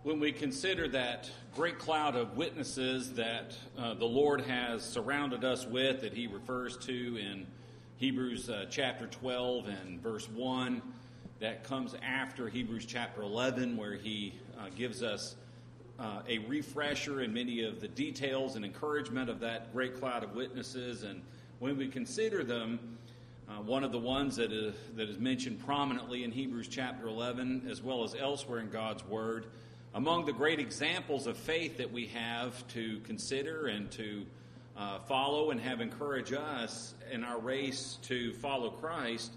when we consider that great cloud of witnesses that the Lord has surrounded us with, that he refers to in Hebrews chapter 12 and verse 1, that comes after Hebrews chapter 11, where he gives us a refresher in many of the details and encouragement of that great cloud of witnesses. And when we consider them, one of the ones that is mentioned prominently in Hebrews chapter 11, as well as elsewhere in God's Word, among the great examples of faith that we have to consider and to follow and have encourage us in our race to follow Christ,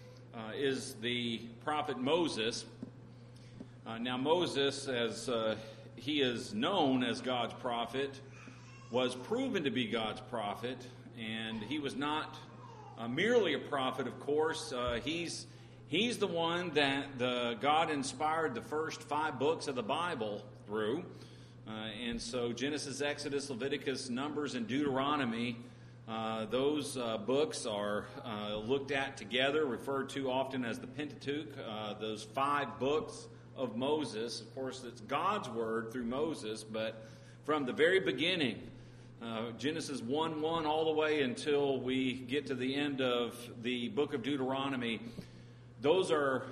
is the prophet Moses. Now Moses, as he is known as God's prophet, was proven to be God's prophet, and he was not merely a prophet, of course. He's the one that God inspired the first 5 books of the Bible through. And so Genesis, Exodus, Leviticus, Numbers, and Deuteronomy, those books are looked at together, referred to often as the Pentateuch, those 5 books of Moses. Of course, it's God's Word through Moses, but from the very beginning, Genesis 1:1 all the way until we get to the end of the book of Deuteronomy, those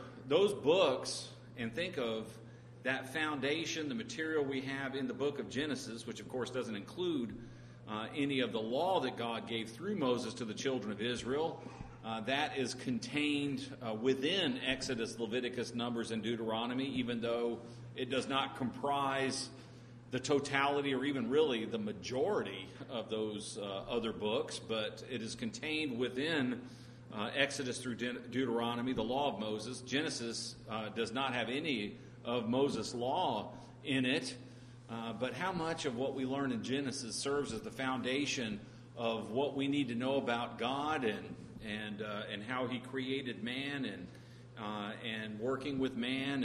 books, and think of that foundation, the material we have in the book of Genesis, which of course doesn't include any of the law that God gave through Moses to the children of Israel. That is contained within Exodus, Leviticus, Numbers, and Deuteronomy, even though it does not comprise the totality or even really the majority of those other books, but it is contained within Exodus through Deuteronomy, the law of Moses. Genesis does not have any of Moses' law in it, but how much of what we learn in Genesis serves as the foundation of what we need to know about God and how He created man and working with man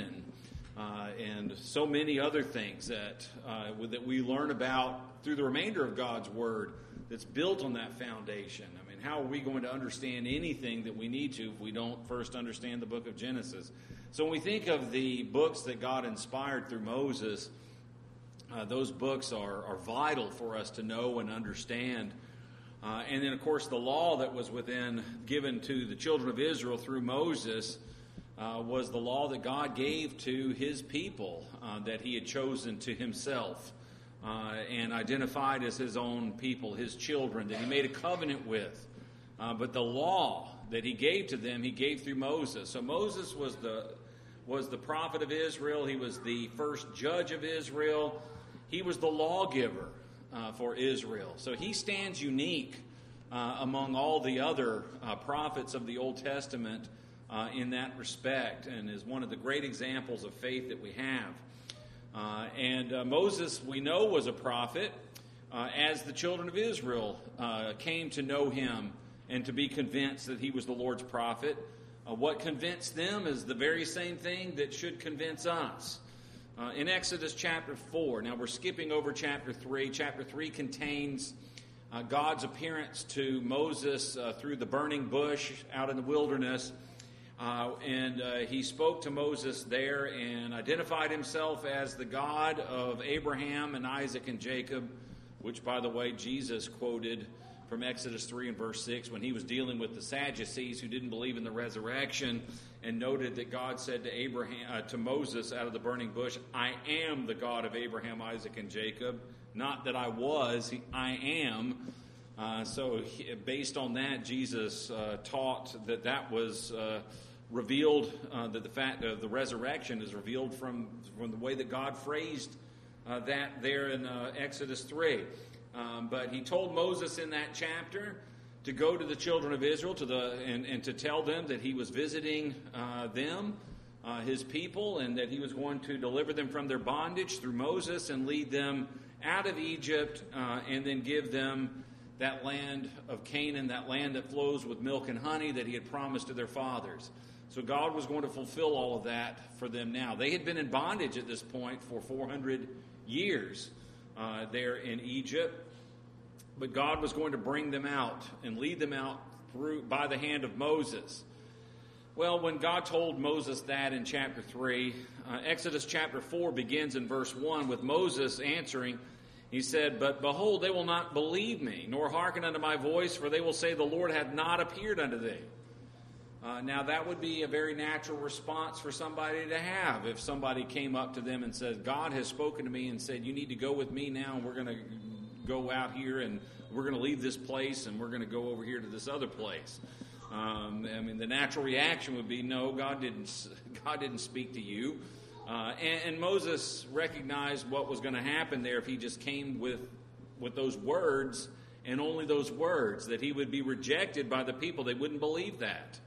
and so many other things that we learn about through the remainder of God's Word that's built on that foundation. I mean, how are we going to understand anything that we need to if we don't first understand the book of Genesis? So when we think of the books that God inspired through Moses, those books are vital for us to know and understand. And then, of course, the law that was given to the children of Israel through Moses was the law that God gave to His people that He had chosen to Himself and identified as His own people, His children, that He made a covenant with. But the law that He gave to them, He gave through Moses. So Moses was the prophet of Israel. He was the first judge of Israel. He was the lawgiver for Israel. So he stands unique among all the other prophets of the Old Testament in that respect, and is one of the great examples of faith that we have. And Moses, we know, was a prophet as the children of Israel came to know him and to be convinced that he was the Lord's prophet. What convinced them is the very same thing that should convince us. In Exodus chapter 4, now we're skipping over chapter 3. Chapter 3 contains God's appearance to Moses through the burning bush out in the wilderness. And he spoke to Moses there and identified himself as the God of Abraham and Isaac and Jacob, which, by the way, Jesus quoted from Exodus 3 and verse 6 when he was dealing with the Sadducees who didn't believe in the resurrection, and noted that God said to Moses out of the burning bush, "I am the God of Abraham, Isaac, and Jacob." Not that I was, I am. So based on that, Jesus taught that was revealed, that the fact of the resurrection is revealed from the way that God phrased that there in Exodus 3. But he told Moses in that chapter to go to the children of Israel and to tell them that he was visiting them, his people, and that he was going to deliver them from their bondage through Moses and lead them out of Egypt and then give them that land of Canaan, that land that flows with milk and honey that he had promised to their fathers. So God was going to fulfill all of that for them now. They had been in bondage at this point for 400 years there in Egypt. But God was going to bring them out and lead them out by the hand of Moses. Well, when God told Moses that in chapter 3, Exodus chapter 4 begins in verse 1 with Moses answering. He said, "But behold, they will not believe me, nor hearken unto my voice, for they will say, the Lord hath not appeared unto thee." Now, that would be a very natural response for somebody to have if somebody came up to them and said, "God has spoken to me and said, you need to go with me now, and we're going to go out here, and we're going to leave this place, and we're going to go over here to this other place." The natural reaction would be, no, God didn't speak to you. And Moses recognized what was going to happen there if he just came with those words, and only those words, that he would be rejected by the people. They wouldn't believe that.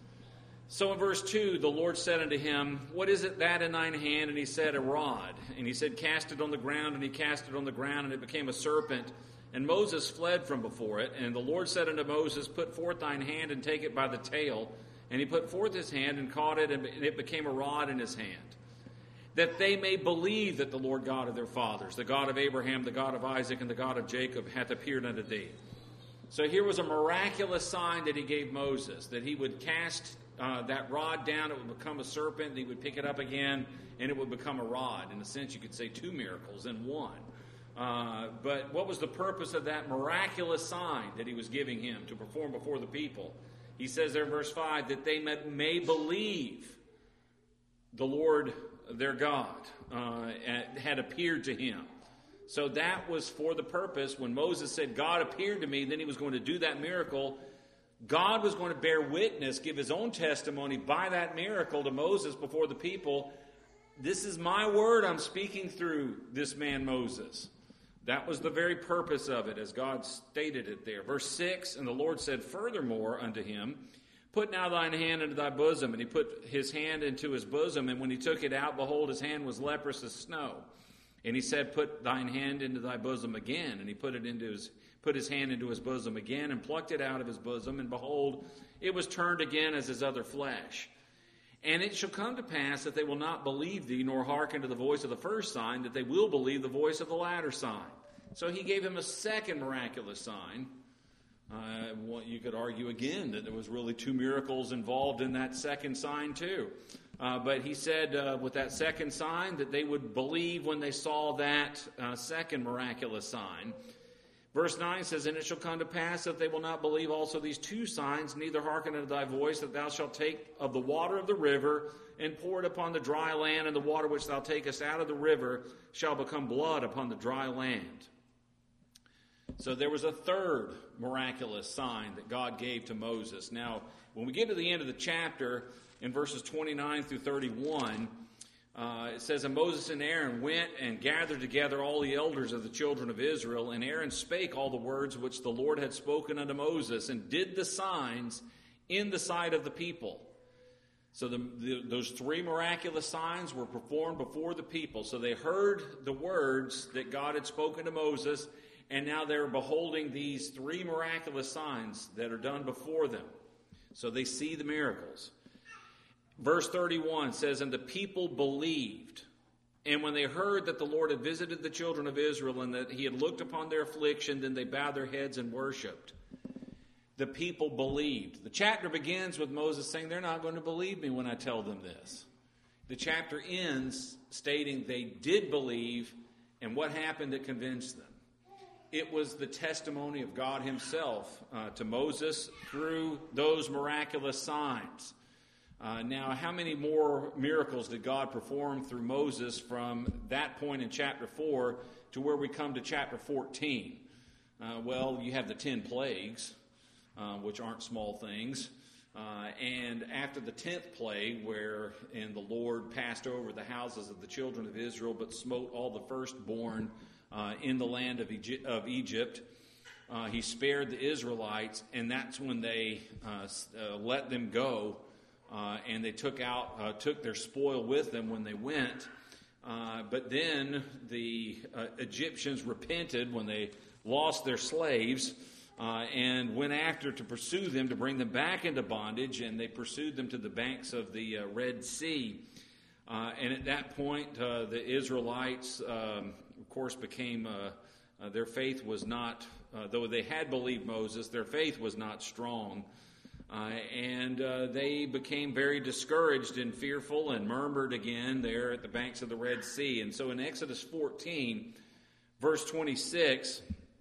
So in verse 2, the Lord said unto him, "What is it that in thine hand?" And he said, "A rod." And he said, "Cast it on the ground." And he cast it on the ground, and it became a serpent. And Moses fled from before it. And the Lord said unto Moses, "Put forth thine hand, and take it by the tail." And he put forth his hand, and caught it, and it became a rod in his hand. "That they may believe that the Lord God of their fathers, the God of Abraham, the God of Isaac, and the God of Jacob, hath appeared unto thee." So here was a miraculous sign that he gave Moses, that he would cast that rod down, it would become a serpent, and he would pick it up again, and it would become a rod. In a sense, you could say two miracles in one. But what was the purpose of that miraculous sign that he was giving him to perform before the people? He says there in verse 5, that they may believe the Lord their God had appeared to him. So that was for the purpose. When Moses said, "God appeared to me," then he was going to do that miracle. God was going to bear witness, give his own testimony by that miracle to Moses before the people. This is my word I'm speaking through this man Moses. That was the very purpose of it, as God stated it there. Verse 6, "And the Lord said furthermore unto him, Put now thine hand into thy bosom. And he put his hand into his bosom, and when he took it out, behold, his hand was leprous as snow. And he said, Put thine hand into thy bosom again. And he put his hand into his bosom again, and plucked it out of his bosom, and behold, it was turned again as his other flesh. And it shall come to pass that they will not believe thee, nor hearken to the voice of the first sign, that they will believe the voice of the latter sign." So he gave him a second miraculous sign. You could argue again that there was really two miracles involved in that second sign too. But he said with that second sign that they would believe when they saw that second miraculous sign. Verse 9 says, "And it shall come to pass that they will not believe also these two signs, neither hearken unto thy voice, that thou shalt take of the water of the river, and pour it upon the dry land, and the water which thou takest out of the river shall become blood upon the dry land." So there was a third miraculous sign that God gave to Moses. Now, when we get to the end of the chapter, in verses 29 through 31, it says, "And Moses and Aaron went and gathered together all the elders of the children of Israel, and Aaron spake all the words which the Lord had spoken unto Moses, and did the signs in the sight of the people." So those three miraculous signs were performed before the people. So they heard the words that God had spoken to Moses, and now they're beholding these three miraculous signs that are done before them. So they see the miracles. Verse 31 says, "And the people believed. And when they heard that the Lord had visited the children of Israel, and that he had looked upon their affliction, then they bowed their heads and worshipped." The people believed. The chapter begins with Moses saying, "They're not going to believe me when I tell them this." The chapter ends stating they did believe, and what happened that convinced them? It was the testimony of God himself to Moses through those miraculous signs. Now, how many more miracles did God perform through Moses from that point in chapter 4 to where we come to chapter 14? Well, you have the 10 plagues, which aren't small things. And after the 10th plague, and the Lord passed over the houses of the children of Israel, but smote all the firstborn in the land of Egypt, he spared the Israelites, and that's when they let them go. And they took their spoil with them when they went. But then the Egyptians repented when they lost their slaves and went after to pursue them, to bring them back into bondage, and they pursued them to the banks of the Red Sea. And at that point, the Israelites, of course, became, their faith was not, though they had believed Moses, their faith was not strong. And they became very discouraged and fearful and murmured again there at the banks of the Red Sea. And so in Exodus 14, verse 26,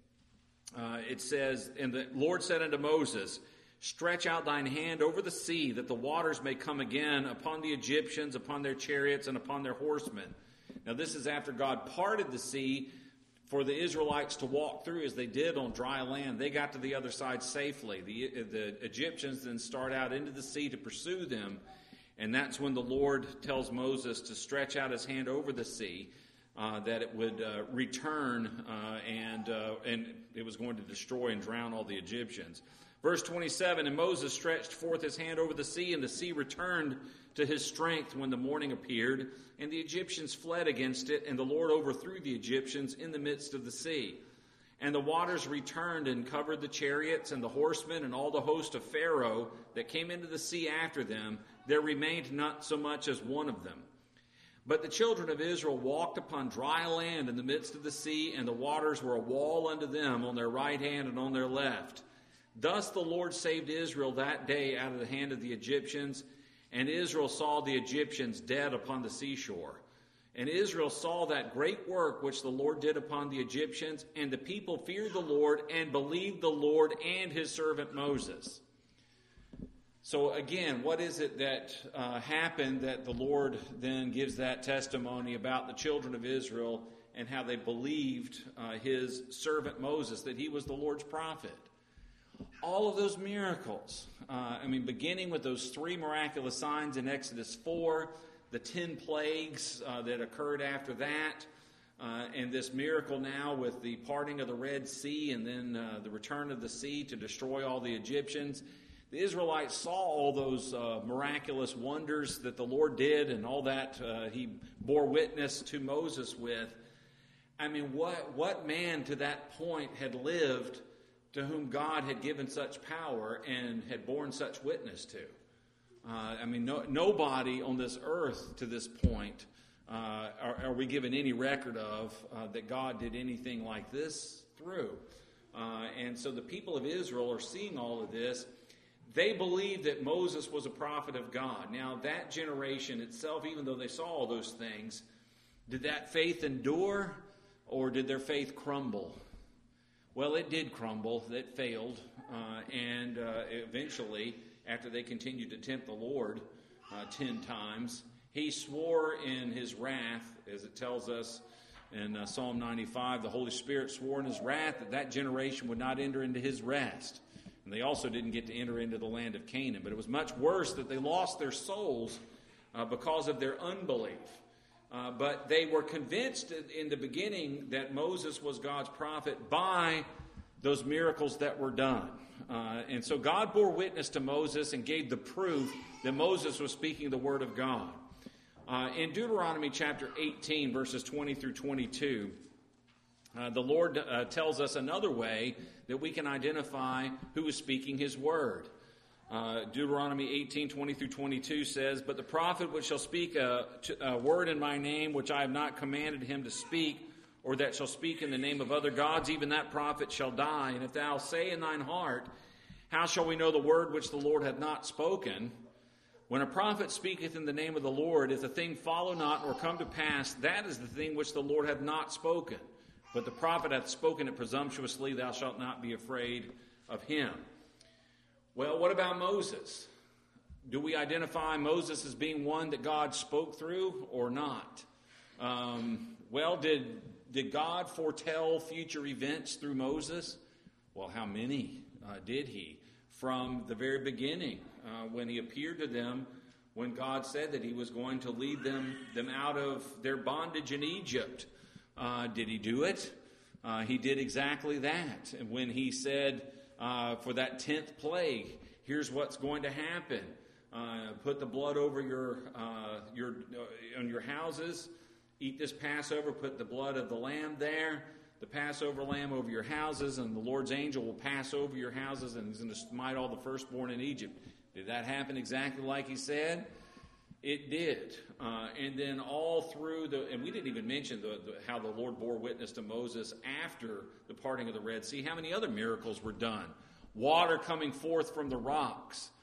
it says, "And the Lord said unto Moses, Stretch out thine hand over the sea, that the waters may come again upon the Egyptians, upon their chariots, and upon their horsemen." Now this is after God parted the sea for the Israelites to walk through as they did on dry land. They got to the other side safely. The Egyptians then start out into the sea to pursue them, and that's when the Lord tells Moses to stretch out his hand over the sea, that it would return, and it was going to destroy and drown all the Egyptians. Verse 27, "And Moses stretched forth his hand over the sea, and the sea returned to his strength when the morning appeared, and the Egyptians fled against it, and the Lord overthrew the Egyptians in the midst of the sea. And the waters returned and covered the chariots and the horsemen and all the host of Pharaoh that came into the sea after them. There remained not so much as one of them. But the children of Israel walked upon dry land in the midst of the sea, and the waters were a wall unto them on their right hand and on their left. Thus the Lord saved Israel that day out of the hand of the Egyptians, and Israel saw the Egyptians dead upon the seashore. And Israel saw that great work which the Lord did upon the Egyptians, and the people feared the Lord and believed the Lord and his servant Moses." So again, what is it that happened that the Lord then gives that testimony about the children of Israel and how they believed his servant Moses, that he was the Lord's prophet? All of those miracles, beginning with those 3 miraculous signs in Exodus 4, the 10 plagues that occurred after that, and this miracle now with the parting of the Red Sea and then the return of the sea to destroy all the Egyptians. The Israelites saw all those miraculous wonders that the Lord did and all that he bore witness to Moses with. What man to that point had lived to whom God had given such power and had borne such witness to? Nobody on this earth to this point are we given any record of that God did anything like this through. And so the people of Israel are seeing all of this. They believed that Moses was a prophet of God. Now, that generation itself, even though they saw all those things, did that faith endure, or did their faith crumble? Well, it did crumble. It failed. And eventually, after they continued to tempt the Lord 10 times, he swore in his wrath, as it tells us in Psalm 95, the Holy Spirit swore in his wrath that generation would not enter into his rest. And they also didn't get to enter into the land of Canaan. But it was much worse that they lost their souls because of their unbelief. But they were convinced in the beginning that Moses was God's prophet by those miracles that were done. And so God bore witness to Moses and gave the proof that Moses was speaking the word of God. In Deuteronomy chapter 18, verses 20 through 22, the Lord tells us another way that we can identify who is speaking his word. Deuteronomy 18, 20 through 22 says, "But the prophet which shall speak a word in my name, which I have not commanded him to speak, or that shall speak in the name of other gods, even that prophet shall die. And if thou say in thine heart, How shall we know the word which the Lord hath not spoken? When a prophet speaketh in the name of the Lord, if the thing follow not or come to pass, that is the thing which the Lord hath not spoken. But the prophet hath spoken it presumptuously, thou shalt not be afraid of him." Well, what about Moses? Do we identify Moses as being one that God spoke through or not? Did God foretell future events through Moses? Well, how many did he? From the very beginning, when he appeared to them, when God said that he was going to lead them out of their bondage in Egypt. Did he do it? He did exactly that. And when he said for that 10th plague, here's what's going to happen. Put the blood over on your houses. Eat this Passover. Put the blood of the lamb there, the Passover lamb over your houses, and the Lord's angel will pass over your houses, and he's going to smite all the firstborn in Egypt. Did that happen exactly like he said? It did. And then all through and we didn't even mention how the Lord bore witness to Moses after the parting of the Red Sea. How many other miracles were done? Water coming forth from the rocks.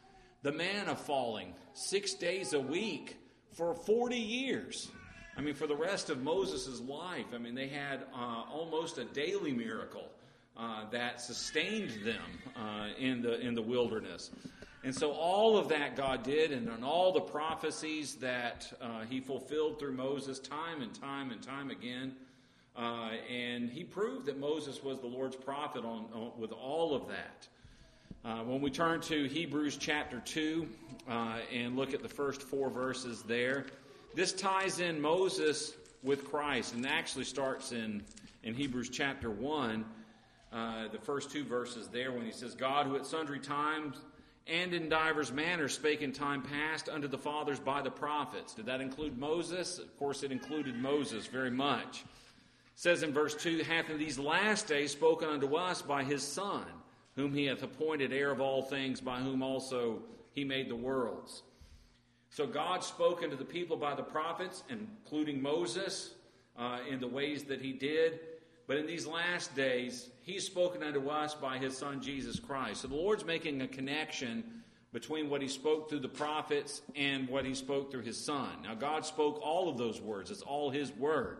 The manna falling 6 days a week for 40 years. I mean, for the rest of Moses' life, I mean, they had almost a daily miracle that sustained them in the wilderness. And so all of that God did, and on all the prophecies that he fulfilled through Moses time and time and time again. And he proved that Moses was the Lord's prophet with all of that. When we turn to Hebrews chapter 2 and look at the first 4 verses there, this ties in Moses with Christ, and actually starts in Hebrews chapter 1, the first 2 verses there, when he says, God, who at sundry times and in divers manners spake in time past unto the fathers by the prophets. Did that include Moses? Of course it included Moses very much. It says in verse 2, hath in these last days spoken unto us by his Son, whom he hath appointed heir of all things, by whom also he made the worlds. So God spoke unto the people by the prophets, including Moses, in the ways that he did. But in these last days, he's spoken unto us by his Son, Jesus Christ. So the Lord's making a connection between what he spoke through the prophets and what he spoke through his Son. Now, God spoke all of those words. It's all his word.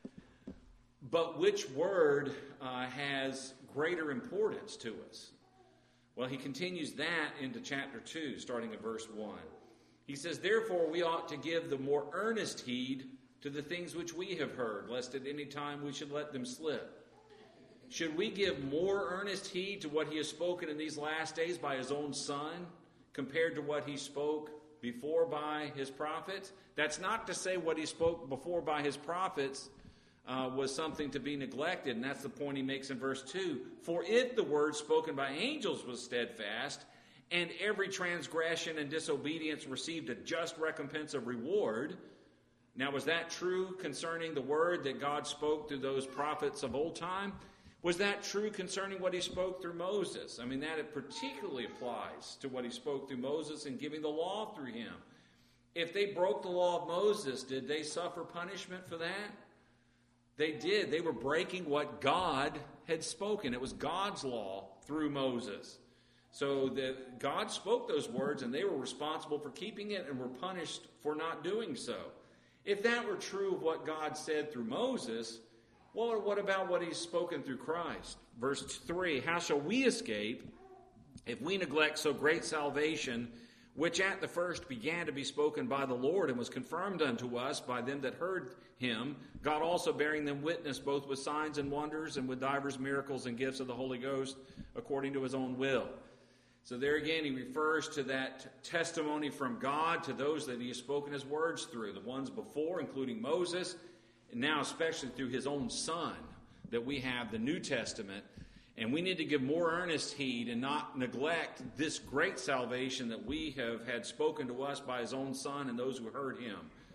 But which word has greater importance to us? Well, he continues that into chapter 2, starting at verse 1. He says, therefore we ought to give the more earnest heed to the things which we have heard, lest at any time we should let them slip. Should we give more earnest heed to what he has spoken in these last days by his own Son, compared to what he spoke before by his prophets? That's not to say what he spoke before by his prophets was something to be neglected, and that's the point he makes in verse 2. For if the word spoken by angels was steadfast, and every transgression and disobedience received a just recompense of reward. Now, was that true concerning the word that God spoke through those prophets of old time? Was that true concerning what he spoke through Moses? I mean, that it particularly applies to what he spoke through Moses and giving the law through him. If they broke the law of Moses, did they suffer punishment for that? They did. They were breaking what God had spoken. It was God's law through Moses. So God spoke those words, and they were responsible for keeping it and were punished for not doing so. If that were true of what God said through Moses, well, what about what he's spoken through Christ? Verse 3, how shall we escape if we neglect so great salvation, which at the first began to be spoken by the Lord and was confirmed unto us by them that heard him, God also bearing them witness both with signs and wonders and with divers miracles and gifts of the Holy Ghost according to his own will. So there again, he refers to that testimony from God to those that he has spoken his words through, the ones before, including Moses, and now especially through his own Son, that we have the New Testament. And we need to give more earnest heed and not neglect this great salvation that we have had spoken to us by his own Son and those who heard him.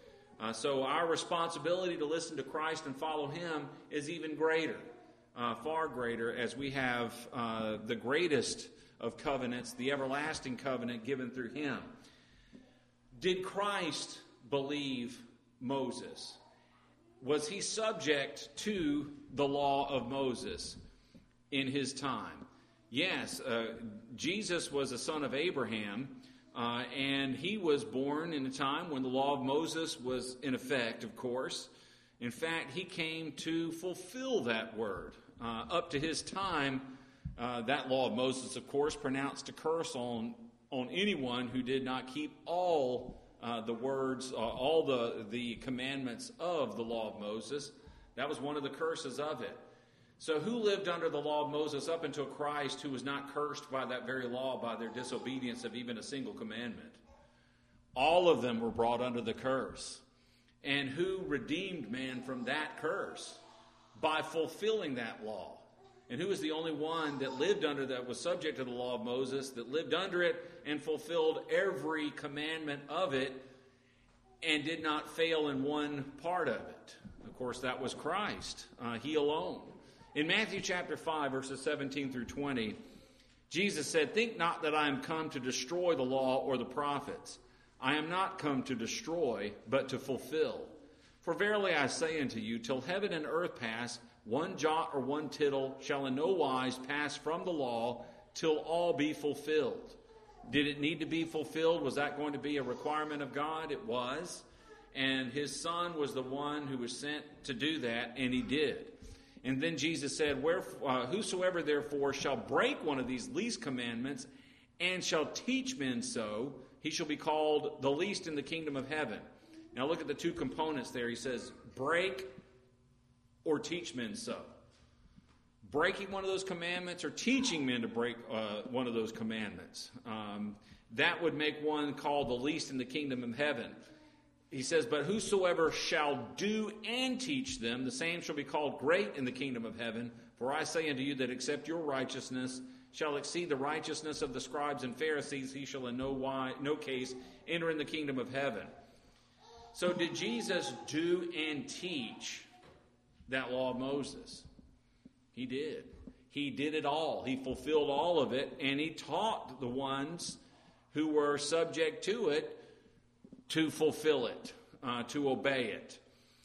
So our responsibility to listen to Christ and follow him is even greater, far greater, as we have the greatest of covenants, the everlasting covenant given through him. Did Christ believe Moses? Was he subject to the law of Moses in his time? Yes, Jesus was a son of Abraham, and he was born in a time when the law of Moses was in effect, of course. In fact, he came to fulfill that word. Up to his time, that law of Moses, of course, pronounced a curse on anyone who did not keep all the words, all the commandments of the law of Moses. That was one of the curses of it. So who lived under the law of Moses up until Christ, who was not cursed by that very law by their disobedience of even a single commandment? All of them were brought under the curse. And who redeemed man from that curse? By fulfilling that law. And who was the only one that lived under that, was subject to the law of Moses, that lived under it and fulfilled every commandment of it and did not fail in one part of it? Of course, that was Christ, he alone. In Matthew chapter 5, verses 17 through 20, Jesus said, think not that I am come to destroy the law or the prophets. I am not come to destroy, but to fulfill. For verily I say unto you, till heaven and earth pass, one jot or one tittle shall in no wise pass from the law till all be fulfilled. Did it need to be fulfilled? Was that going to be a requirement of God? It was. And his Son was the one who was sent to do that, and he did. And then Jesus said, whosoever therefore shall break one of these least commandments and shall teach men so, he shall be called the least in the kingdom of heaven. Now look at the two components there. He says, break or teach men so. Breaking one of those commandments or teaching men to break one of those commandments. That would make one called the least in the kingdom of heaven. He says, but whosoever shall do and teach them, the same shall be called great in the kingdom of heaven. For I say unto you that except your righteousness shall exceed the righteousness of the scribes and Pharisees, he shall in no case enter in the kingdom of heaven. So did Jesus do and teach that law of Moses? He did. He did it all. He fulfilled all of it, and he taught the ones who were subject to it to fulfill it, to obey it.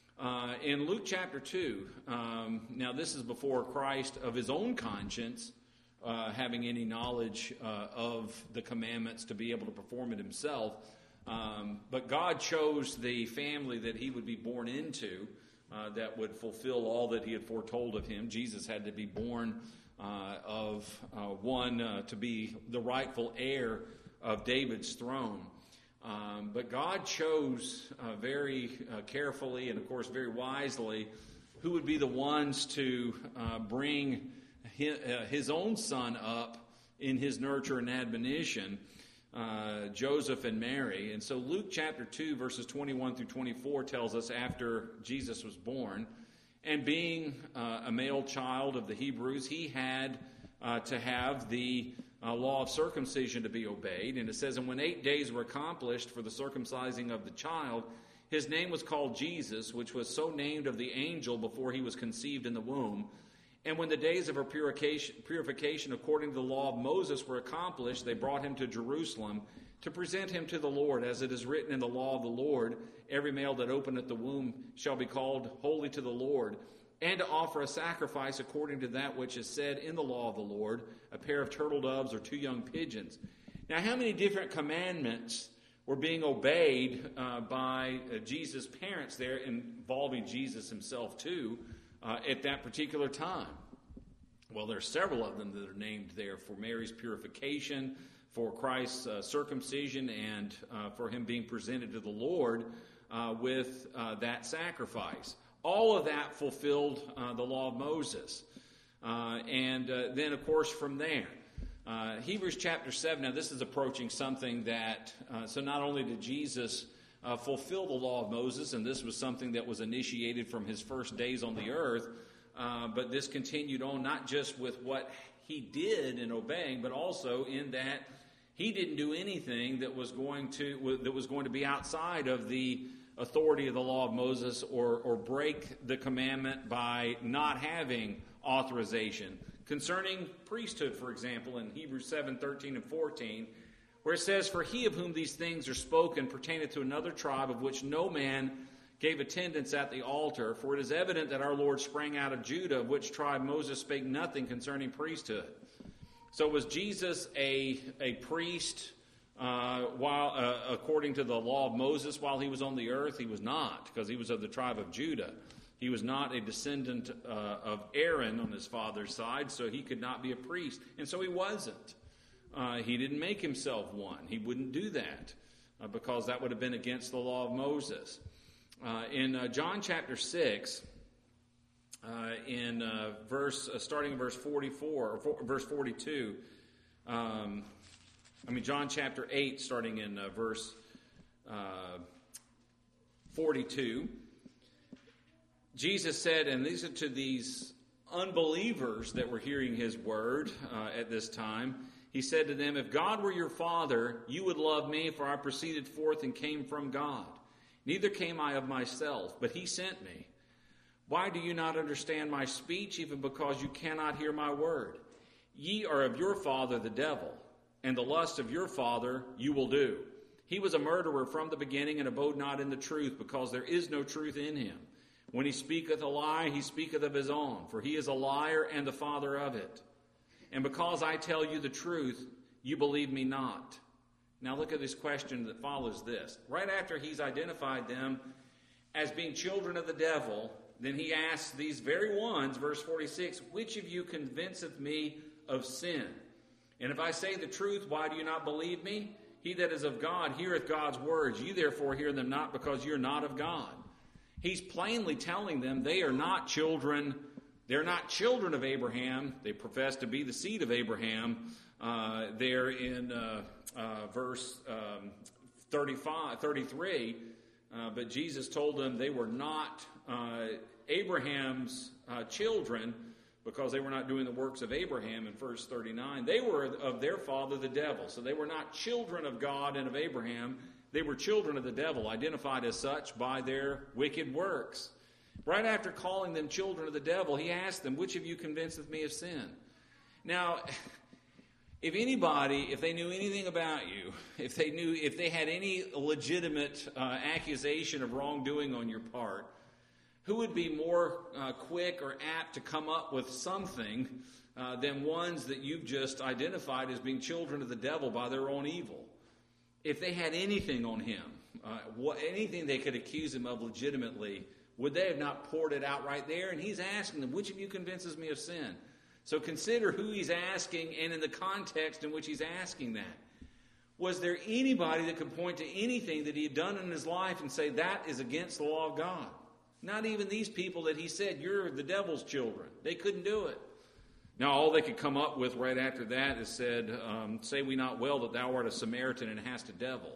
In Luke chapter 2, now this is before Christ of his own conscience having any knowledge of the commandments to be able to perform it himself. But God chose the family that he would be born into that would fulfill all that he had foretold of him. Jesus had to be born of one to be the rightful heir of David's throne. But God chose very carefully and, of course, very wisely who would be the ones to bring his own son up in his nurture and admonition, Joseph and Mary. And so Luke chapter 2, verses 21 through 24 tells us after Jesus was born, and being a male child of the Hebrews, he had to have the law of circumcision to be obeyed. And it says, and when 8 days were accomplished for the circumcising of the child, his name was called Jesus, which was so named of the angel before he was conceived in the womb. And when the days of her purification according to the law of Moses were accomplished, they brought him to Jerusalem to present him to the Lord, as it is written in the law of the Lord, every male that openeth the womb shall be called holy to the Lord, and to offer a sacrifice according to that which is said in the law of the Lord, a pair of turtle doves or 2 young pigeons. Now, how many different commandments were being obeyed by Jesus' parents there, involving Jesus himself too, at that particular time? Well, there's several of them that are named there for Mary's purification, for Christ's circumcision, and for him being presented to the Lord with that sacrifice. All of that fulfilled the law of Moses. And then, of course, from there, Hebrews chapter 7, now this is approaching something that, so not only did Jesus fulfill the law of Moses, and this was something that was initiated from his first days on the earth, but this continued on not just with what he did in obeying, but also in that he didn't do anything that was going to be outside of the authority of the law of Moses, or break the commandment by not having authorization. Concerning priesthood, for example, in Hebrews 7, 13 and 14, where it says, for he of whom these things are spoken pertaineth to another tribe, of which no man gave attendance at the altar. For it is evident that our Lord sprang out of Judah, of which tribe Moses spake nothing concerning priesthood. So was Jesus a priest according to the law of Moses while he was on the earth? He was not, because he was of the tribe of Judah. He was not a descendant of Aaron on his father's side, so he could not be a priest. And so he wasn't. He didn't make himself one. He wouldn't do that because that would have been against the law of Moses. In John chapter 6, starting in verse 44, or verse 42, John chapter 8, starting in verse 42, Jesus said, and these are to these unbelievers that were hearing his word at this time, he said to them, if God were your Father, you would love me, for I proceeded forth and came from God. Neither came I of myself, but he sent me. Why do you not understand my speech, even because you cannot hear my word? Ye are of your father the devil, and the lust of your father you will do. He was a murderer from the beginning, and abode not in the truth, because there is no truth in him. When he speaketh a lie, he speaketh of his own, for he is a liar and the father of it. And because I tell you the truth, you believe me not. Now look at this question that follows this. Right after he's identified them as being children of the devil, then he asks these very ones, verse 46, which of you convinceth me of sin? And if I say the truth, why do you not believe me? He that is of God heareth God's words. You therefore hear them not, because you're not of God. He's plainly telling them they are not children. They're not children of Abraham. They profess to be the seed of Abraham. There in verse 33. But Jesus told them they were not Abraham's children, because they were not doing the works of Abraham in verse 39. They were of their father, the devil. So they were not children of God and of Abraham. They were children of the devil, identified as such by their wicked works. Right after calling them children of the devil, he asked them, which of you convinceth me of sin? Now, if anybody, if they knew anything about you, if they had any legitimate accusation of wrongdoing on your part, who would be more quick or apt to come up with something than ones that you've just identified as being children of the devil by their own evil? If they had anything on him, anything they could accuse him of legitimately, would they have not poured it out right there? And he's asking them, which of you convinces me of sin? So consider who he's asking and in the context in which he's asking that. Was there anybody that could point to anything that he had done in his life and say that is against the law of God? Not even these people that he said, you're the devil's children. They couldn't do it. Now, all they could come up with right after that is said, say we not well that thou art a Samaritan and hast a devil.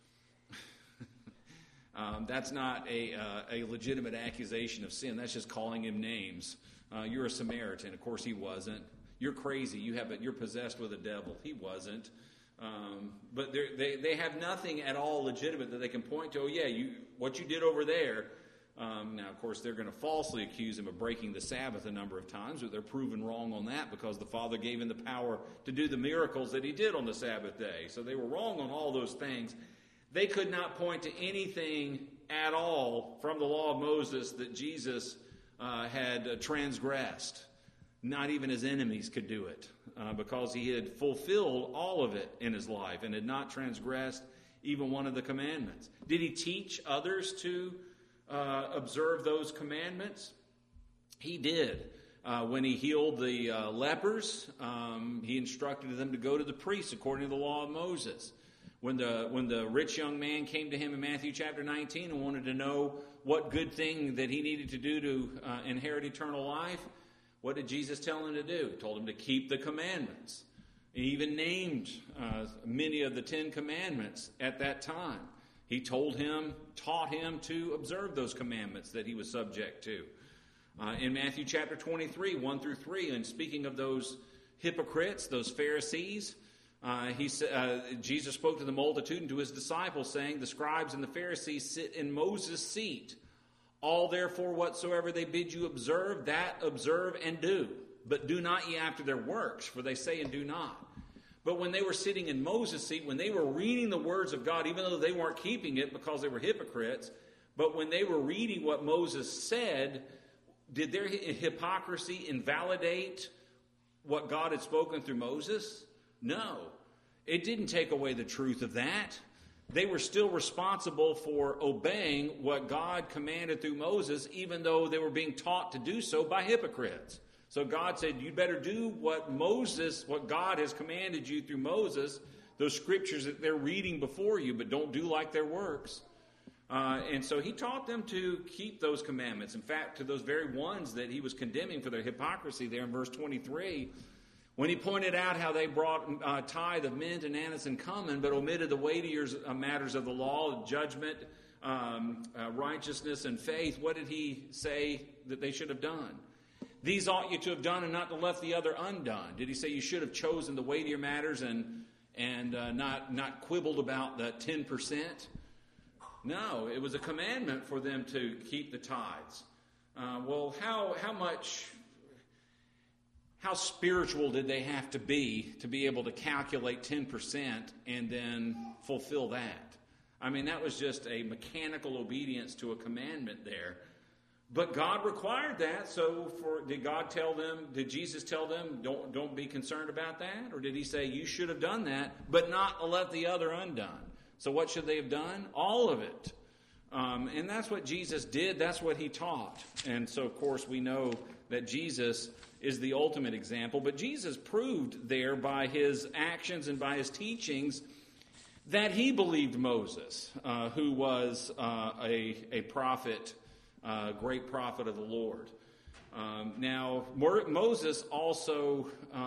That's not a legitimate accusation of sin. That's just calling him names. You're a Samaritan. Of course he wasn't. You're crazy. You're possessed with a devil. He wasn't. But they have nothing at all legitimate that they can point to. Oh, yeah, what you did over there. Now, of course, they're going to falsely accuse him of breaking the Sabbath a number of times, but they're proven wrong on that because the Father gave him the power to do the miracles that he did on the Sabbath day. So they were wrong on all those things. They could not point to anything at all from the law of Moses that Jesus had transgressed. Not even his enemies could do it because he had fulfilled all of it in his life and had not transgressed even one of the commandments. Did he teach others to observe those commandments? He did. When he healed the lepers, he instructed them to go to the priests according to the law of Moses. When the rich young man came to him in Matthew chapter 19 and wanted to know what good thing that he needed to do to inherit eternal life, what did Jesus tell him to do? He told him to keep the commandments. He even named many of the 10 commandments at that time. He taught him to observe those commandments that he was subject to. In Matthew chapter 23, 1 through 3, and speaking of those hypocrites, those Pharisees, Jesus spoke to the multitude and to his disciples, saying, the scribes and the Pharisees sit in Moses' seat. All therefore whatsoever they bid you observe, that observe and do. But do not ye after their works, for they say and do not. But when they were sitting in Moses' seat, when they were reading the words of God, even though they weren't keeping it because they were hypocrites, but when they were reading what Moses said, did their hypocrisy invalidate what God had spoken through Moses? No. It didn't take away the truth of that. They were still responsible for obeying what God commanded through Moses, even though they were being taught to do so by hypocrites. So God said, you better do what God has commanded you through Moses, those scriptures that they're reading before you, but don't do like their works. And so he taught them to keep those commandments. In fact, to those very ones that he was condemning for their hypocrisy there in verse 23, when he pointed out how they brought tithe of mint and anise and cumin, but omitted the weightier matters of the law, judgment, righteousness, and faith, what did he say that they should have done? These ought you to have done and not to left the other undone. Did he say you should have chosen the weightier matters and not quibbled about the 10%? No, it was a commandment for them to keep the tithes. Well, how spiritual did they have to be able to calculate 10% and then fulfill that? I mean, that was just a mechanical obedience to a commandment there. But God required that, so did Jesus tell them, don't be concerned about that? Or did he say, you should have done that, but not left the other undone? So what should they have done? All of it. And that's what Jesus did. That's what he taught. And so, of course, we know that Jesus is the ultimate example. But Jesus proved there by his actions and by his teachings that he believed Moses, who was a prophet, great prophet of the Lord. Now, Moses also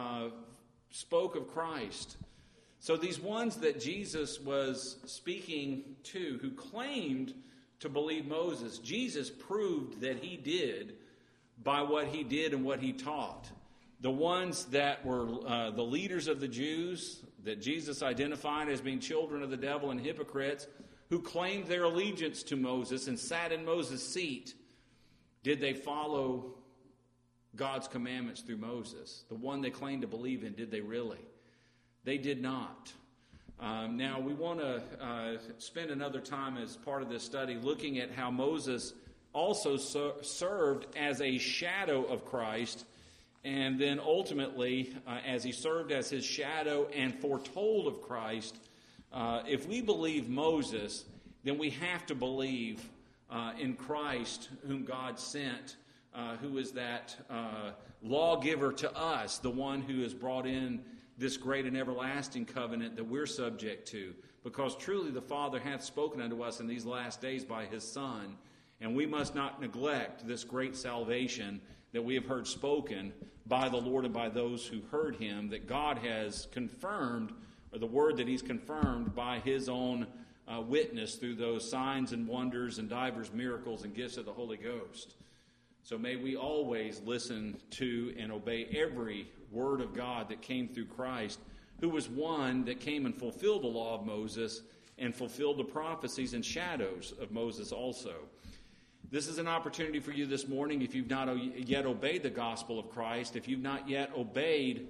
spoke of Christ. So these ones that Jesus was speaking to, who claimed to believe Moses, Jesus proved that he did by what he did and what he taught. The ones that were the leaders of the Jews, that Jesus identified as being children of the devil and hypocrites, who claimed their allegiance to Moses and sat in Moses' seat, did they follow God's commandments through Moses? The one they claimed to believe in, did they really? They did not. Now, we want to spend another time as part of this study looking at how Moses also served as a shadow of Christ, and then ultimately, as he served as his shadow and foretold of Christ, if we believe Moses, then we have to believe in Christ, whom God sent, who is that lawgiver to us, the one who has brought in this great and everlasting covenant that we're subject to. Because truly the Father hath spoken unto us in these last days by his Son, and we must not neglect this great salvation that we have heard spoken by the Lord and by those who heard him, that God has confirmed, or the word that he's confirmed by his own witness through those signs and wonders and divers miracles and gifts of the Holy Ghost. So may we always listen to and obey every word of God that came through Christ, who was one that came and fulfilled the law of Moses and fulfilled the prophecies and shadows of Moses also. This is an opportunity for you this morning, if you've not yet obeyed the gospel of Christ, if you've not yet obeyed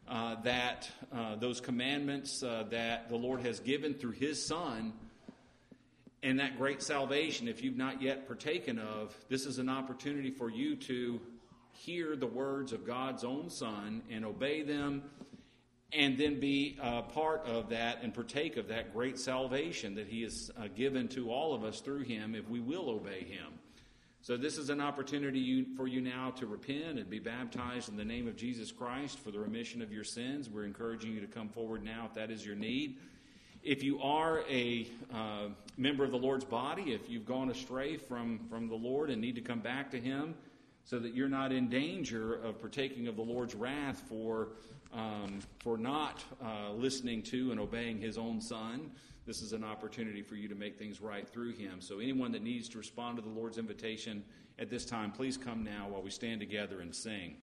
those commandments that the Lord has given through his Son, and that great salvation, if you've not yet partaken of, this is an opportunity for you to hear the words of God's own Son and obey them, and then be part of that and partake of that great salvation that he has given to all of us through him if we will obey him. So this is an opportunity for you now to repent and be baptized in the name of Jesus Christ for the remission of your sins. We're encouraging you to come forward now if that is your need. If you are a member of the Lord's body, if you've gone astray from the Lord and need to come back to him so that you're not in danger of partaking of the Lord's wrath for not listening to and obeying his own Son, this is an opportunity for you to make things right through him. So anyone that needs to respond to the Lord's invitation at this time, please come now while we stand together and sing.